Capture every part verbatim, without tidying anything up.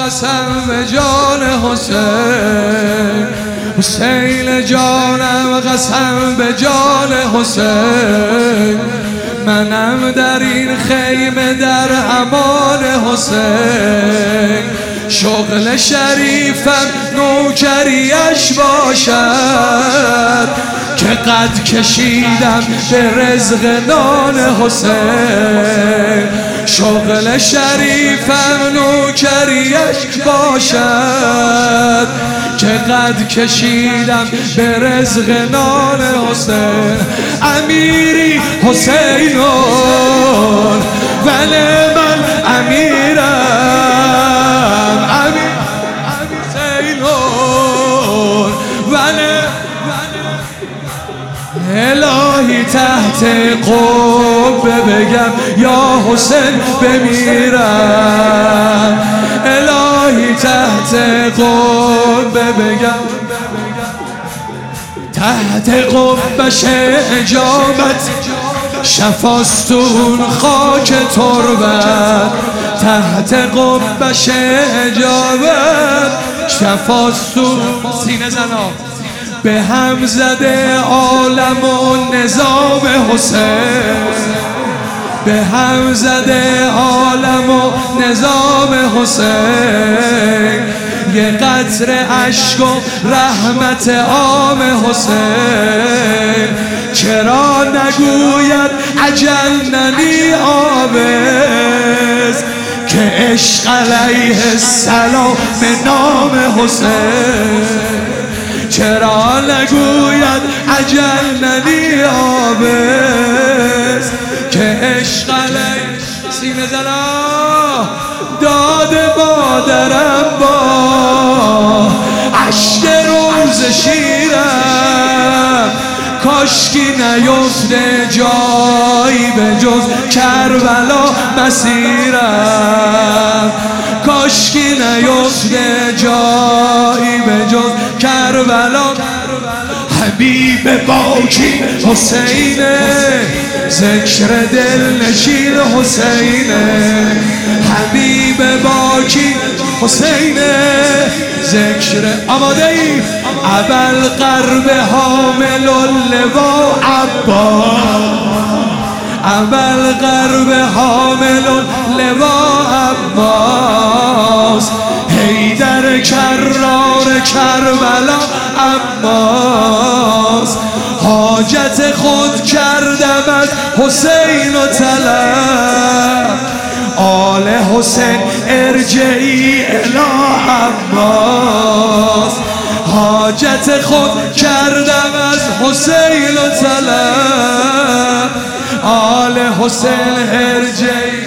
قسم به جان حسین، حسین جانم قسم به جان حسین. منم در این خیمه در امان حسین، شغل شریفم نوکریش باشد که قد کشیدم به رزق نان حسین. شغل شریفم نوکریش باشد که قد کشیدم به رزق نان حسین. امیری حسینون ولی من امیرم، امیر حسینون ولی الهی تحت قبه بگم یا حسین بمیرم. الهی تحت قبه بگم، تحت قبش اجابت شفاستون خاک تربت. تحت قبش اجابت شفاستون سینه زنا به هم زده عالم و نظام حسین. به هم زده عالم و نظام حسین. یه قطره عشق و رحمت عام حسین. چرا نگوید اجل ننی آبز که عشق علیه السلام به نام حسین. چرا نگوید اجل ننی آبز که عشق علیه سینه زنا داد مادرم با عشق روز شیرم. کاشکی نیفته جایی به جز کربلا مسیرم. کاشکی نیفته جایی به جز کربلا. حبیب باکی حسینه، ذکر دل نشین حسینه. حبیب باکی حسینه، ذکر آماده ای ابل قرب حامل اللوا عباس. ابل قرب حامل اللوا عباس. حیدر کرار کربلا عباس. حاجت خود کردم از حسین و طلب. آل حسین ارجعی الی عباس. حاجت خود کردم از حسین و طلب. آل حسین ارجعی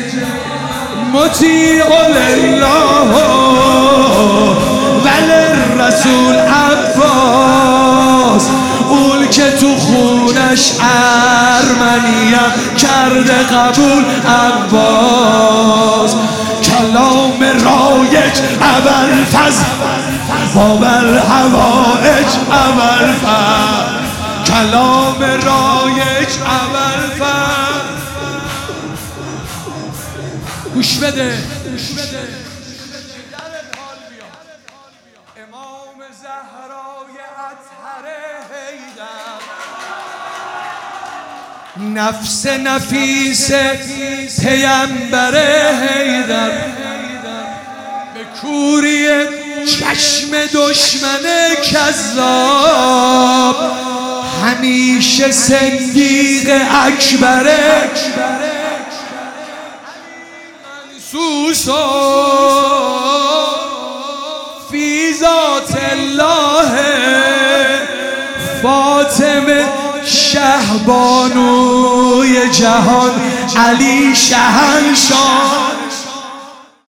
مطیع لله وللرسول عباس. اون که تو خونش ارمنیم کرده قبول عباس. کلام رایج ابوالفضل باب الحوائج ابوالفضل. کلام رایج ابوالفضل. گوش بده امام زهرای اطهر حیدر، نفس نفیس پیمبر حیدر. به کوری چشم دشمن کذاب همیشه صدیق اکبره. منسوسا فی ذات الله فاطمه شهبانوی جهان علی شهنشاه.